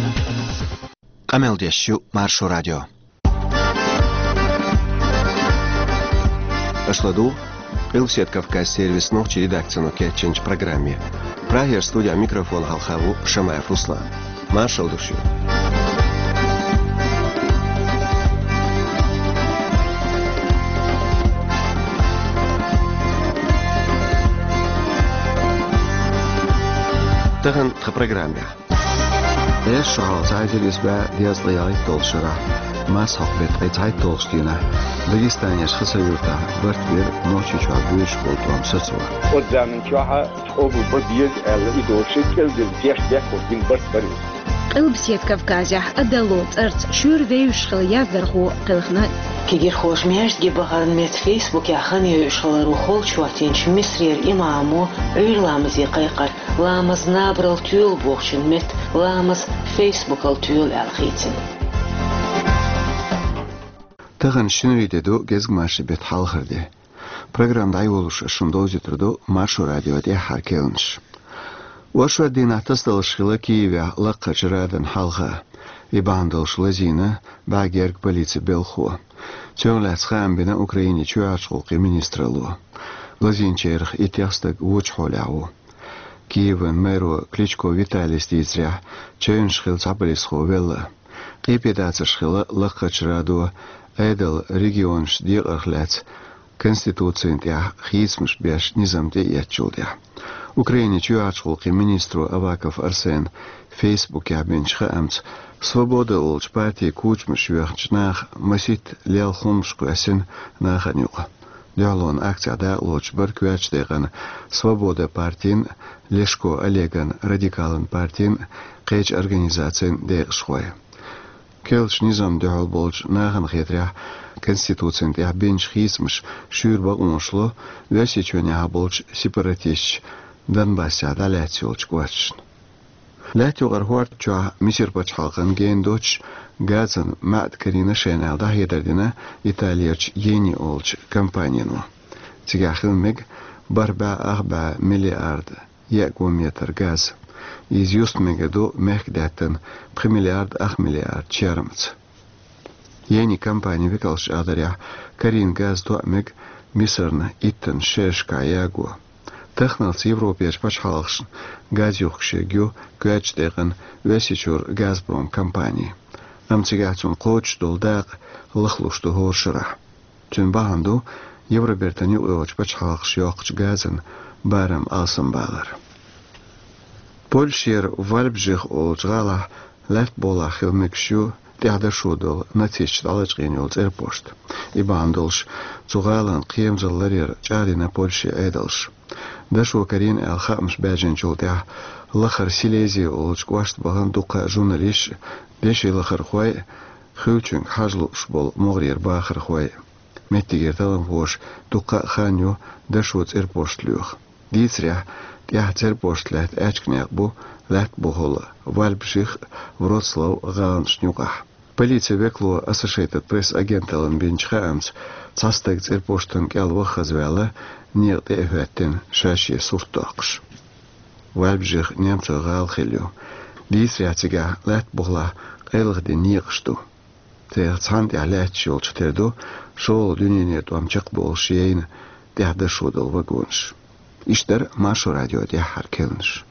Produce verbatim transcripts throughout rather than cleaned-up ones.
Камелдешью Маршо радио. Ашладу Пилсет Кавказ сервис ночи редакцию кетченч программе. Прагер студия микрофон Халхаву Шамаев Руслан. Маршал души. تغن خبرجرام بيا. إيش شغال تعيد الأسبوع دياز ضياعي طول شرع ما صحبت أي تعيد طول شتينا داغستان يش خسيرتا برت بير نوشي شو عبيش بولتوم سسوا. قدامن شوها أبو بديز على إدوشي كل ديش ديك وبين برت بريز. قلب سيد كافكازيا أدلوت أرت شور فيوش خليا درخو قلخنا كيجير خوش ميرس جبهارن ميت فيسبوك يا خاني يشغل روخول شواتينش مصرير إمامو عيرلامز يقيقر لامز نابرل تيول بوخشن ميت لامز فيسبوك التيول الخيتين تغن شنوي دو جزء ماشي بيت حال خردي برنامج دايولوش شندوزي تردو مارشو راديو دي حركيلنش وشو دينا تصدلش خلاكيويا لقى جرادن حالها يباندلش لزينة باقيرك بوليتي بيلخو تيولات خام بنا أوكراني تشواشقوقي منسترلو لزين چيرخ إتياستك وچحولاو كيفن ميرو كليچكو فيتالي ستيزريح چين شخيل تعبليسخو ويلا قيبيدات شخيل لقى جرادو ايدل ريجيونش ديق أخلات конституциян тях хизмш бяш низамте ячулдя. Украине чуачулки министру Аваков Арсен Facebook ябенчха амц свобода олч партии кучмш юахчнах масит лялхумшку асин наханюка. Диалон акцияда лоч бір күәч дейган свобода партиин Лешко Олеган радикалын партиин қейч организациян дейгшхой. Келч низам дюал болч нахан хетря конституциян тях бенч хизмш шүрба уншло вясичвеня болч сепаратист Донбасса далятиолч гуачн. Лятиогар хуарт чуа мисирпач халкан гендоч газан мад карина шенал да хедердина Италияч ени олч компанияну. Тигахил мег барба арба миллиард якометр газ. Из юст мегаду мехдатен премиллиард ах миллиард чермц. Ени компания викалш адаря карин газ дуамег мисерна иттен шешка ягу. Техналс Европеш пачхалшн газюхшегю гачдеген весичур Газпром компании. Амцигатун коч долдаг лахлушту хоршра. Тун баанду Евробертани уоч пачхалш йоқч газен барам алсам балар. Польшер вальбжих олжгала лефт бола хилмекшу тядашудол натич далачгенюлц эрпошт. Ибандолш цугалан қиемжалларер чарина Польши эдалш. دشو كرين الخامس باجن جولتها لخر سيليزي أولش قواشت بغان دوقا جوناليش ديشي لخر خواي خوچنگ حاجلوش بول مغرير باخر خواي متيجر تلم هوش دوقا خانيو دشوت إربوشت لوخ ديتريح تيحت إربوشت لات أشكنيق بو لات بوهولا والبشيخ وروتسلاو غانش نيوقح Полиция векло Associated Press агенталан бенчха амц цастек церпоштан кялва хазвела нерт эфеттен шаши суртакш. Вальбжих немца гал хилю. Дисрятига лат бухла элгди ниршту. Тер цант ялат шолч тердо шол дюнине туамчак болшейн тяда шудал вагонш. Иштер Маршо радио де харкелнш.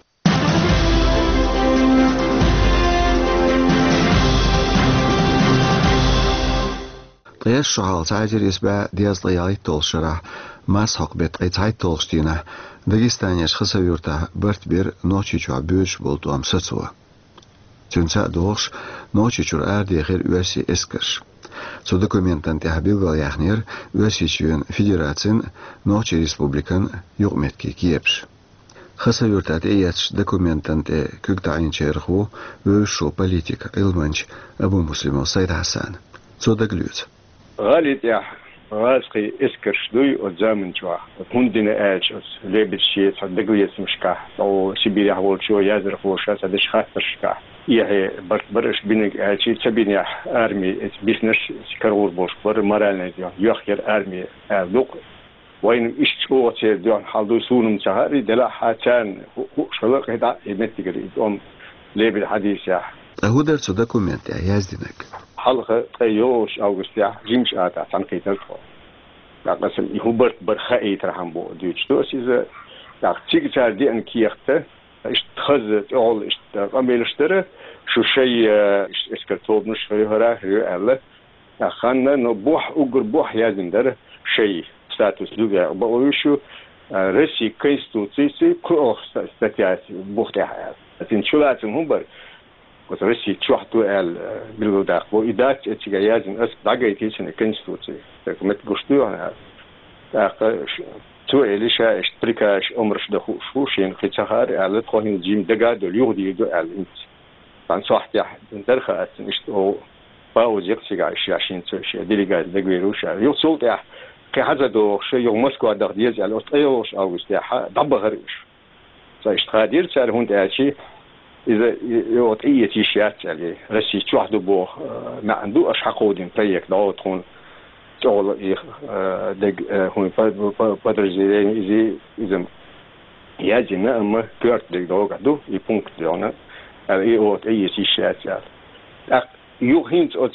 إيش شغال تعيد الأسبوع دياز ضياعي طول شرع ما صحبت أي تعيد طول شتينا داغستان يش خسيرتا برت بير نوشي شو عبيش بولتوم سسوا تنسى دوغش نوشي شو أردي غير واسي إسكرش سو دокументان تحبيل غاليخنير واسي شوين فيدراتين نوشي ريسبوبليكان يغمتكي كيبش خسيرتا تأياتش دокументان تي كوكتاين شيرخو وشو بوليتيك إلمانش أبو مسلم سيد حسان سو دقلوت غالي يا غاسقي اسكرش دوي قدام نشوا كوندنا اجس لبس شيء صدقوا يسمشكا او سيبيريا هول شو يازر فوشا صدش خاطرشكا يه برت برش بينك اجي تبينيا ارمي بيزنس سكرور بوش بر مرالنا ديو يخير ارمي دوق وين اشتو تيدون حالدو سونم شهري دلا حاتان شلق هدا يمتيغري ام ليه بالحديث يا هو درس دوكومنت يا يازدينك حلقة تيوش أوغست يا جيمش آتا تنقيت الفو قسم يهوبرت برخائي ترحم بو ديوش توس إذا تيجي تعدي أن كيخته اشتخذت أول اشت قبل اشترى شو شيء اسكتوب مش في هرا هي الله خلنا نبوح أجر بوح يازن در شيء ستاتوس دوغا بقولشوا رسي كيستوتسي كل ستاتيات بوختها لكن شو لازم هم بر وترسي تشوحتو ال بالوداق وإدات اتجاه يازن أس دعيتي سنة كيستوتسي مت قشتوها تو إليشا اشتركاش أمرش دخو شوشين خيتشهار على تخوين جيم دقا دول يهودي دو ال انت عن صحتي درخة أتنشت هو باوز يقصي عايش عشان تشي ديليجات دقيروش يوصلت يا كي هذا دو شيء يوم مسكو دقديز على أيوش أو استياحة ضبط غريش فاشتغادير سأل هون تأشي إذا يوطئية تيشيات على رسي تواحد بو ما عنده أش حقودين طيق دعوة تكون تقول إيه دق هون بدرجين إذا إذا يجينا أما كرت دق دعوة قدو يبونك دعونا على يوطئية تيشيات على يوهينت أت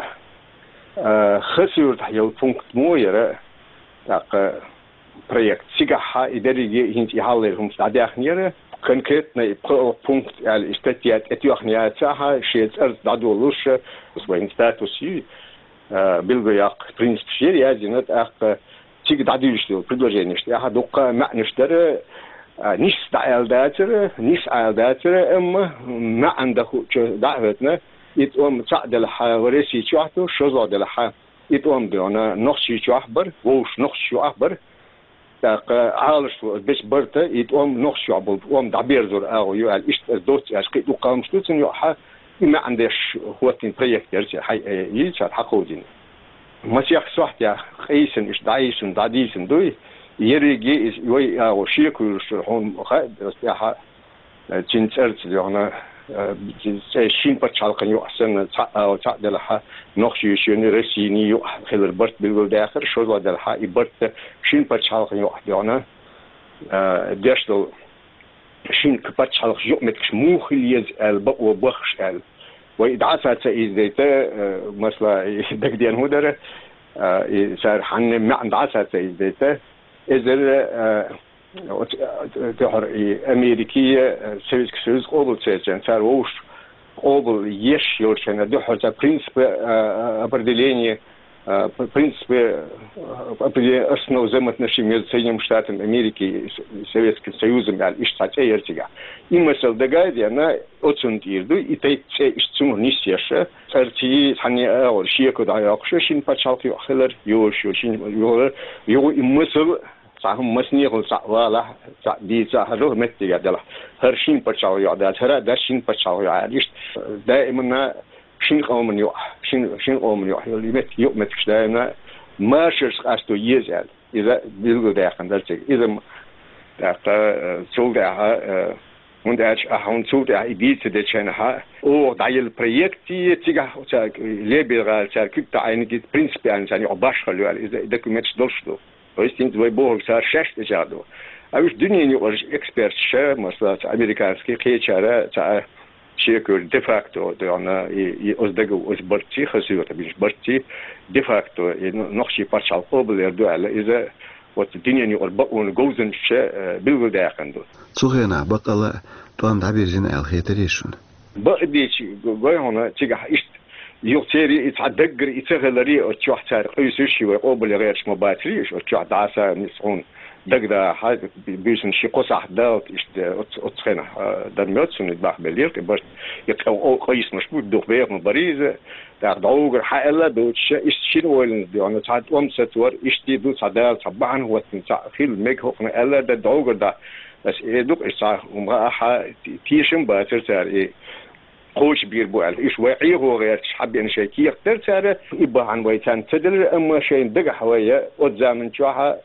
خسر تحيو بونك مويرة تاق project سيجاها إداري هنت يحاولهم تعديخنيره كونكريتنا يبقى بونكت على استاتيات اتيوخنيا تاعها شيء أرض دادولوش وين ستاتوسي بالغياق برينسيب شيء يعني نتاق تيجي داديش دو предложение что я дока معنشتر نيس دايل داتر نيس ايل داتر اما ما عنده دعوتنا يتوم تعدل حوارسي شوحتو شوزو دل ح يتوم دينا نخشي شوحبر ووش نخشي أخبر تاق عالش بس برتا يتوم نخشي عبود وام دعبير زور أو يو الإشت دوت أشقي دوقام شتوتن يوحى ما عندش هو تين بريكت يرجع حي يجعل حقودين مسيح صحت يا خيسن إش دايسن داديسن دوي يرجع يوي أو شيكو شرحون خد استياها جنس أرز لهنا شين بتشالقن يحسن أو تعدلها نخشي شيني رسيني يح خلر برت بالقول داخل شو ودلها يبرت شين بتشالقن يحدينا داشلو شين بتشالق يومك مو خليز البق وبخش ال وإدعاسة إزديته مثلا دقدين هودره صار حن ما عند عاسة إزديته إذا تهر أمريكية سويس سويس قبل تسجن صار وش قبل يش يورشنا ده هذا принцип определения принцип определения основ взаимоотношений между Соединенными Штатами Америки и Советским Союзом على إشتات أيرتجا. И مثل دقائق أنا أتصل تيردو إتى إشتون نسيشه صارتي ثاني أول شيء كده يأخذ شين بتشالك يأخذ يوش يوشين يو يو مثل صاحب مسني هو صاحب دي صاحب متى يدله هرشين بتشاو يعدل هرا داشين بتشاو يعدل دائما شين قوم يو شين شين قوم يو اللي مت يو متش دائما ما شرش أستو يزعل إذا بيلقوا داخل ذلك إذا داخل سولدها und er hat so der Idee zu der China oh da il Projekti tiga liberal circuit da einige Prinzipien seine Obaschale ist Dokument durchdo ist in zwei Wochen sehr schlecht jado aber ich dünne nicht als Expert sche مثلا американский кечара та شيكور de facto да и оздего озборти хасиот биш борти de facto noch شي парчал облер дуала из вот динени орбаун гоузен ше билгу дайханду цугена бакала туан дабиржин алхетеришун бадич гойона тига ишт يوتيري يتعدقر يتغلري وتشوح تاريخ يسوشي ويقوبل غيرش مباتريش وتشوح دعسة نسعون دقدا حاجة بيسن شي قصح داوت اشت اتخينا درميوتسون يتباح بليرك برش يتقو قيس مشبوط دوخ بيغ مباريزة داخ دعوغر حائلة دوتش اشت شنو ويلن ديوانا تعد ومستور اشتي دو تعدال صباحا هو تنساخيل ميك هوقنا ألا دا دعوغر دا بس ايدوك اشتاق ومغاحا تيشن باتر تاري خوش بير بوال إيش وعيه وغير حب يعني شيء كي يقدر ترى يبقى عن ويتان تدل أما شيء دقة حوية قدام شوها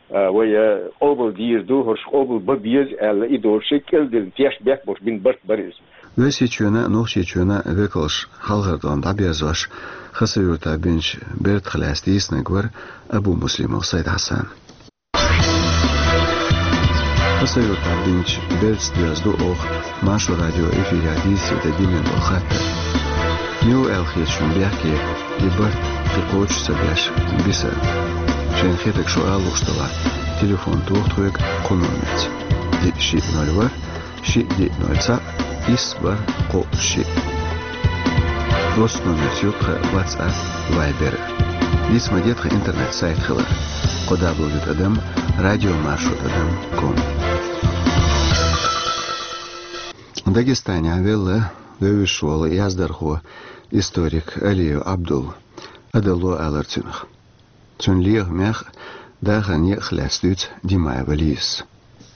ويا قبل دير دو هرش قبل ببيز على إدور شكل دل تياش بيك بوش بين برت بريز. وسيتشونا نوشيتشونا بيكلش حلقة دعبيزوش خسيوتا بينش بيرت خلاص نجور أبو مسلم وسيد حسن. خسروا تعبينش بيرس ديازدو أوخ ماشو راديو إفي ياديس يتديمين وخاتر ميو الخير شون بيحكي يبرت تقوش سبياش بيسر شين خيتك سؤال وشتلا تليفون توختوك قنونت دي شي نولور شي دي نولца إسبر قو شي روس نمبر سيوتخ واتساب وايبر ديس مديتخ انترنت سايت خلر قدا بلوجت أدم راديو маршрут أدم كوم Дагестане авелла вывешивала яздерху историк Алию Абдул Адалу Алартинах. Цунлиях мях дахан ехлястует Димая Валис.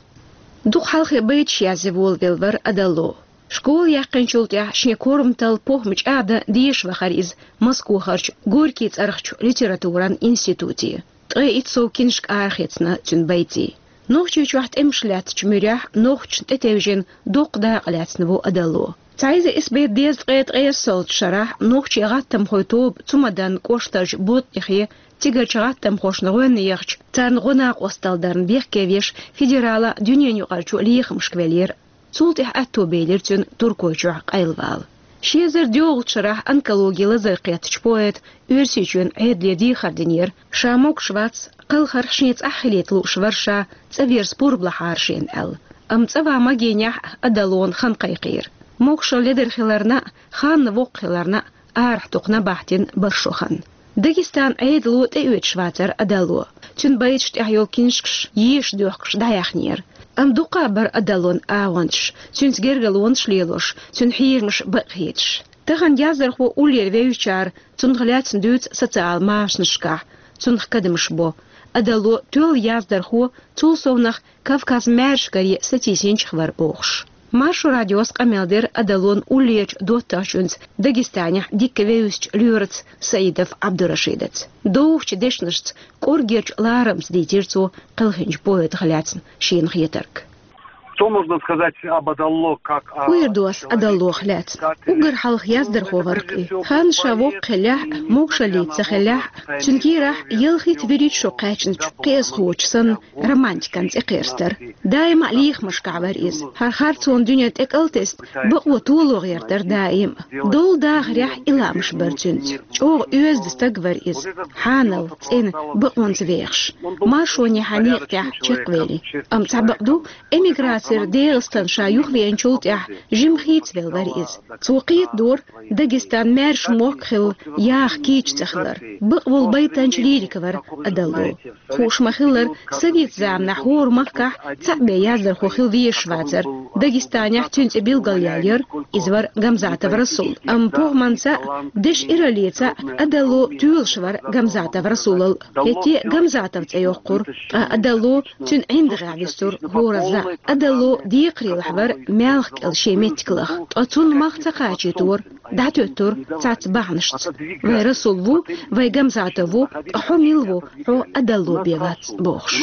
Дух халхи бейч язевол велвер Адалу. Школ яқин шултя шнекорм тал похмич ада диш вахариз Москву харч горькиц архч литературан институте. Трей ицо киншк архицна цунбейти. نوخش جوحت امشلات چمريح نوخش تتوجن دوق دا قلاتنبو أدلو تعيز اسبيت ديز قيت قيس صوت شرح نوخش يغاتم خويتوب تمدان كوشتاج بوت يخي تيجا چغاتم خوش نغوين يخش تان غناق وستالدارن بيخ كيفيش فيدرالا دنيا نيقارچو ليخ مشكوالير تولتح أتو بيليرتون تركوي جوح قيلوال شيزر ديوغ شرح أنكالوجي لزرقيات چبويت ورسيچون عيد ليدي خردينير شاموك شواتس قل خرشنيت أحليت لو شورشا تسافير سبور بلحارشين ال أم تسافا ماجينيح أدالون خان قيقير موكشو لدر خلارنا خان ووق خلارنا آرح تقنا باحتين برشوخان داغستان عيد لو تأويت شواتر أدالو تون بايتش تحيول كينشكش يش دوخكش دايخنير أم دوقا بر أدالون آوانش تون تجرغلونش ليلوش تون حيرمش بقيتش تغن يازر هو أولير ويوشار تون غلات ندوت ستعال ماش نشكح تون خكدمش بو أدالو تول يازدر هو تول سونخ كافكاز مارشكاري ستيسينش خبر بوخش مارشو راديوس قمالدر أدالون أوليج دوتاشونز داغستانيح ديك ويوش ليورت سيدف عبدالرشيدت دوخش ديشنشت كورجيرج لارمز дитирцу قلخنج بويت غلاتن شين خيترك Что можно сказать об Адалло как о... ويردوس أدالو خلات وقر حلق يازدر خوفرقي خان شاوق خلاح موكشاليت سخلاح چنكي راح يلخي تبريد شو قاچن قيس خوچسن رومانتيكان تقيرستر دايم عليخ مشكعبر إز هر خارتون دنيا تقلتست بقوة طولو غيرتر دايم دول داغ ريح إلا مش برتنت اوغ اوز دستقبر إز حانل تين بقوان تبيخش مارشوني حانيق تاح چقويلي أم تعبقدو إميغرات سر ديغستان شايوخ وينشولت اح جيم خيت بالغريز توقيت دور داغستان مارش موكخل ياخ كيش تخلر بقبل بيتان شليلي كبر أدلو خوش مخلر سبيت زام نحور مكح تعبي يازر خوخل ويش واتر داغستان يحتونت بالغاليالير إزور غمزات برسول أم بوغ منسا دش إراليتا أدلو تول شور غمزات برسول هتي غمزات بتأيوقر أدلو تون عند غابستور هورزا أدلو ديقري الحبر مالك الشيميتكلخ أتون مختقاتي تور دعتوتور تعتبعنشت ويرسولو ويغمزاتوو أحميلو رو أدلو بيغات بوخش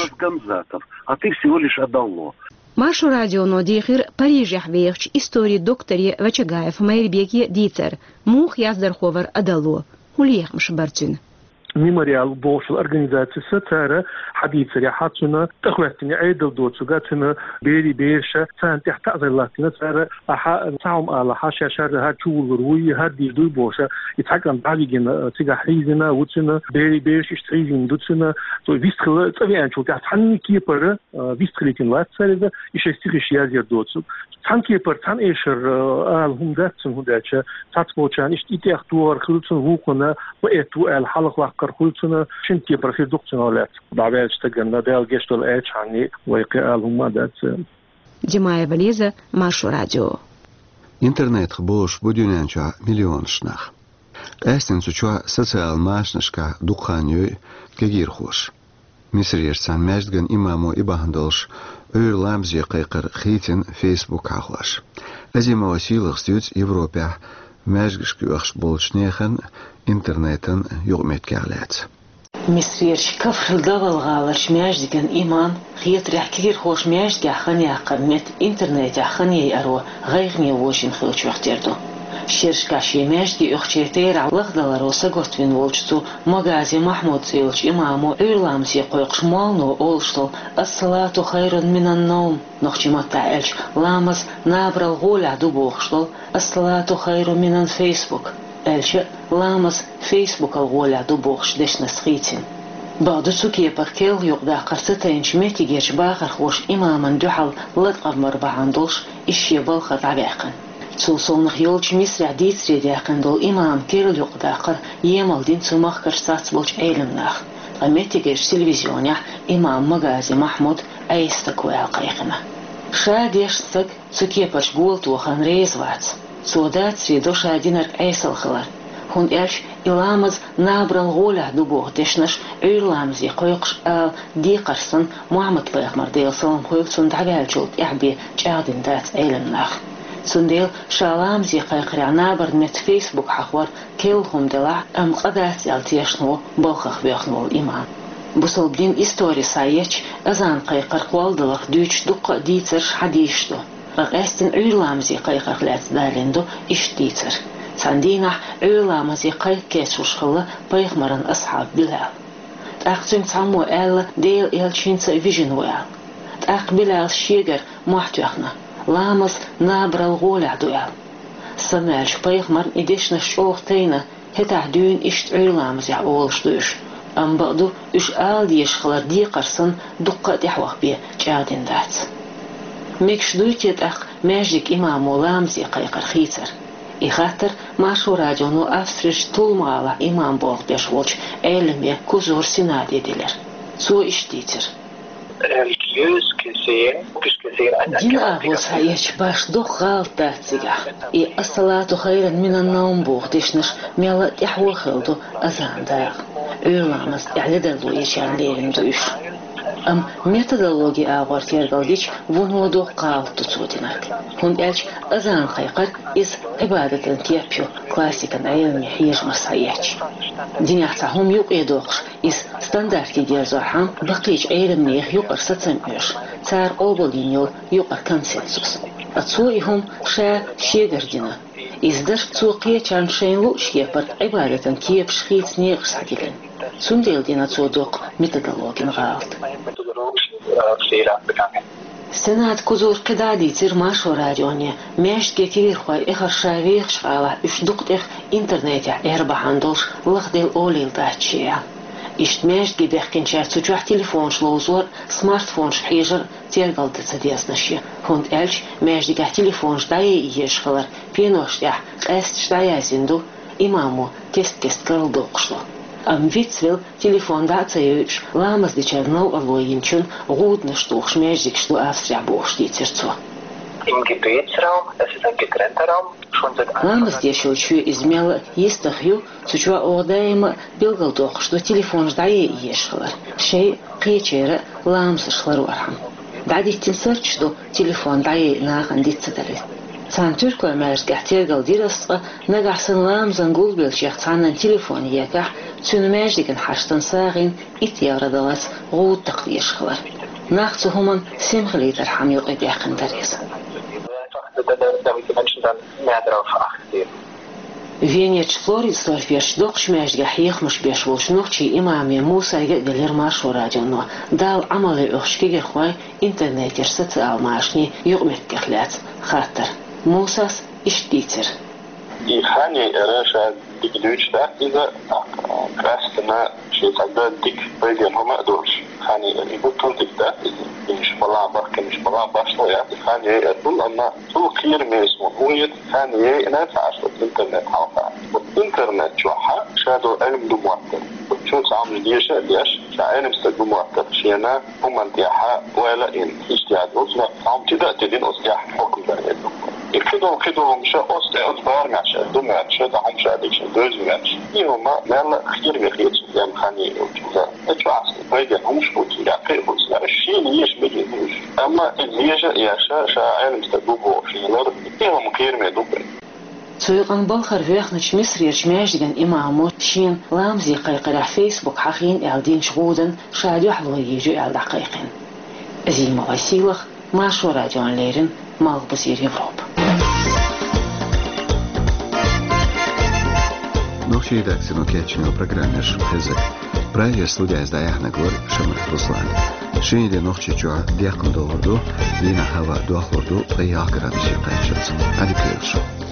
Машу радио нодихир Париж яхвеевч истории докторе Вачагаев Майрбеки Дитер мух яздерховер Адало улиехмш бартун ميموريال بوشل организации ستارة حديث ريحاتنا تخواتني عيدل دوتسوغاتنا بيري بيرشا سان تحت أزلاتنا سارة أحا تعم على حاشا شار هاتول روي هادي دوي بوشا يتحكم بعدين تيجا حيزنا وتنا بيري بيرش يشتريزين دوتنا تو ويستخل تبي أنشوا تحني كيبر ويستخلين وات سارة يشتريش يازير دوتسو تان كيبر تان إيشر هم داتسن هم داتشا تاتبوشان إشتيتي أختوار خلصن هوقنا وإتو الحلق كرخولتنا شنتي برخي دكتورات بعدين اشتغلنا دال جشتل ايش عني ويقال هم دات جماعة بليزة مارشو راديو интернет خبوش بدونانشا مليون شنخ أستن سوچوا سوسيال ماشنشكا دخانيو كغير خوش مصر يرسان ماجدغن إمامو إباهندلش أور لامزي قيقر خيتن فيسبوك عخلاش أزيما وسيلة ستيوت يوروبيا ماجغش كيوخش بولشنيخن интернетен يغميت كعلات مصريش كفر الدول غالش ماجدغن إيمان خيط رح كثير خوش ماجدغ خاني قدمت إنترنت خاني أرو غير ميوشين خلوش وقتيردو شيرشكا شيماشكي اختيتير على لغدل روسا قطوين ولشتو مغازي محمود زيلش إمامو إرلامسي قويقش مالنو أولشتو الصلاة خير من النوم نخشي متعالش لامز نابر الغولع دبوخشتو الصلاة خير من الفيسبوك ألش لامز فيسبوك الغولع دبوخش ديش نسخيتين بعد سوكي بركيل يقدا قرصتين شميتي جيش باخر خوش إماما دحل لدقب مربعاندولش إشي بالخط عباقن سوسون خيولش مصر عديد سريداقن دول إمام كيرل يقداقر يمال دين سمخكر ساتسبولش أيلمناخ قميتي جيش تلفزيونيح إمام مغازي محمود أيستكوى القيقنا شاديش سك سوكي برشبول توخان ريز واتس سودات سريدو شادينرك أيسل خلر هون إلش إلامز نابرن غولع دبوغ دشنش إيرلامزي قويقش آل دي قرصن محمد بيخمر ديل سلام قويقصن دعال جولت إحبي جادين دات أيلمناخ سنديل شالامزي قيقرع نابر مت فيسبوك حخور كيلهم دلع أم قدات يالتيشنو بلخخ بيخنو الإمام بوصل بدين إستوري سايتش أزان قيقر قوال دلق دوش دقة ديترش حديشتو رغاستن إيرلامزي قيقر لات دالندو إش ديتر ساندينح إيرلامزي قيق كيسوش خلا بيخمرن أصحاب بلال تأقتم تعمو آل ديل إلشينسا فيجن وآل تأق بلال شيغر محتوخنا لامز نابر الغولع دوال سمعش بيخمر إديشنا شوختينا هتع دون إشت إيرلامزي عولش دوش أم بقدو إش آل ديش خلر دي قرصن دقة تحوخ بيه جادين دات ميكش دويتيت أق ماجيك إمامو لامزي قيقر خيتر إخاتر ماشو راجونو أفسرش طول مالا إمام بوغ بيشولش علمي كوزور سينادي ديلر سو إشتيتر دين أغوص هايش باش دو غال تاتسيقا إي الصلاة خيرا من النوم بوغ ديشنش ميلا تحوى خلدو أزان داغ إيرلامز إعلدلو يشان ليرن دوش أم ميتودولوجي آغور تيرغلديش ونو دو قال تسودينك هون إلش أزان قيقر إز عبادة تيابيو كلاسيكا عيلمي حيج مرساياتش دينيحتاهم يوق إيدوغش إز ستاندارتي ديال زرحان بقيج عيلميخ يوقر ستسميوش تار أوبولينيو يوقر كونسنسوس أتسوئهم شا شيغر دينا إزدر تسوقية كان شينلو شيبر عبادة كيب شخيت نيغس حديلين سنديل دينا تسودوق ميتودولوجين غالط سناد كوزور كدادي تير ماشو راديونيا ماشت كتير خواي إخر شاويخ شغالة إش دقت إخ إنترنت إربع عندوش لغديل أوليل داتشيا إشت ماشت جبيخ كنشات سجوح تليفون شلوزور سمارت فون شحيجر تيرغل تتسديس نشي هوند إلش ماشت جاه تليفون شدايا إيش خلر بينوش يح قاست شدايا زندو إمامو كست كست كرل دوقشلو أم فيتسويل تليفون داتسيوش لامز دي چرنو ألوينچون غود نشتوخش ميجدك شتو أفسرع بوش دي ترتو Im Gebetsraum, das ist ein getrennter Raum, schon seit لامز دي شوشو إزميل يستخيو سوشوا أغدايم بيلغلدوخ شتو تليفون جدايا إيشخلر شيء قيچير لامز شخلر ورحم دعدي تنسر شتو تليفون دايا ناغن دي تدري سان تركو مارس قحتيرغل ديرسقا نغحسن لامزن قول بالشيخ تانن تليفون يكح تون ماجدكن حشتن ساغين إتيار دلات غود تقدير شخلر ناختو همان سيمخلي ترحم يقي بيحقن دريس فينيتش فلوريد سورفيش دوقش ماجدك حيخ مش بيشولش نوخشي إمامي موسى يقدر ماشو راجونو دال عملي أخشكي خواي إنترنت يرست الماشني يقمت كخلات خاطر موساس إشتيتر إخاني راشا ديك دوش دا إذا كراستنا شيء تعداد ديك بيجي هما دوش خاني يبطل ديك دا مش بلا بحكي مش بلا باشلو يعني خاني أقول أما تو كير ميسمو هويت خاني أنا تعرف الإنترنت حاطة الإنترنت جوحة شادو علم دو معتر شو تعمل ديشة ديش شعين مستقبل معتر شينا هم انتياحة ولا إن إجتياد أصلا عم تدا تدين أصلاح حكم بأيدو كده كده مش أصل أصبار مش دوم مش ده هم مش هذيك دوز مش يوم ما لا خير بخير يعني خاني وكذا أتواصل ويجي هم مش بوتي يعقل بس الشيء ليش بيجيش أما ليش يا شا شا عالم استجوبه في الأرض يوم خير ما دوبل سويقن بالخر فيخنش مصر يجمعجن إمامو شين لامزي قيقرع فيسبوك حقين ألدين شغودن شادو حلو يجو أل دقيقين أزيما وسيلخ ما شو راجون ليرن مال بصير يوروب редакцияну кечинил программеш хезек. Правие студия издаях наглор Шамар Руслан. Шиниде нохчи чуа диакон долларду, вина хава дуахлорду, плеяк градуси кайчатся. Адикелшу.